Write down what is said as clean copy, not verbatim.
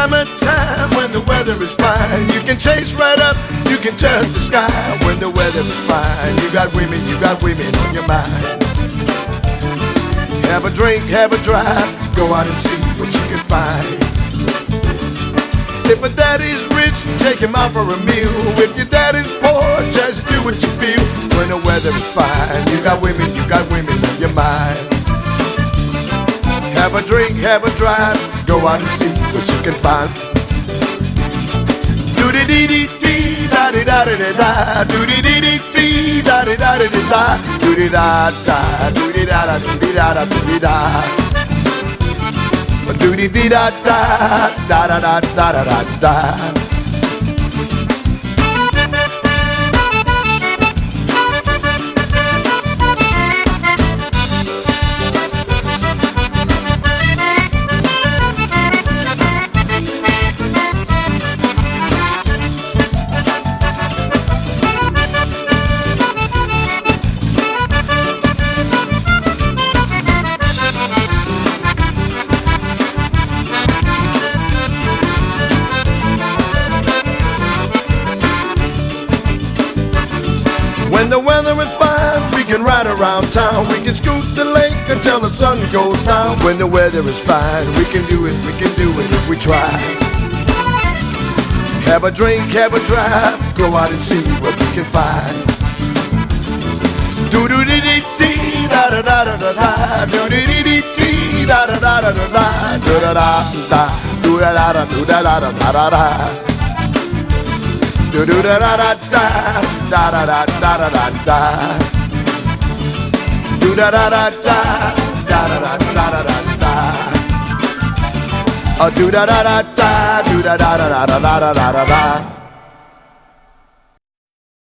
summertime when the weather is fine. You can chase right up, you can touch the sky when the weather is fine. You got women on your mind. Have a drink, have a drive, go out and see what you can find. If a daddy's rich, take him out for a meal. If your daddy's poor, just do what you feel. When the weather is fine, you got women on your mind. Have a drink, have a drive, go out and see what you can find. Do di di di di da di da di da, do di di di di da di da di da, do di da da, do di da da, do di da da, do di da. Do di di da da da da da da da da da. When the weather is fine, we can ride around town. We can scoot the lake until the sun goes down. When the weather is fine, we can do it if we try. Have a drink, have a drive, go out and see what we can find. Do do di di di da da da da da, do di di di di da da da da da, do da da da, do da da da, do da da da da da. Do do da da da da da da da da da da. Do da da da da da da da da da da. Do da da da da, do da da da da da da da da.